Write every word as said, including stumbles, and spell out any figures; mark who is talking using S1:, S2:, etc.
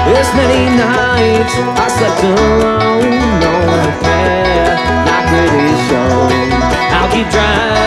S1: This many nights I slept alone on a path not really shown. I'll keep driving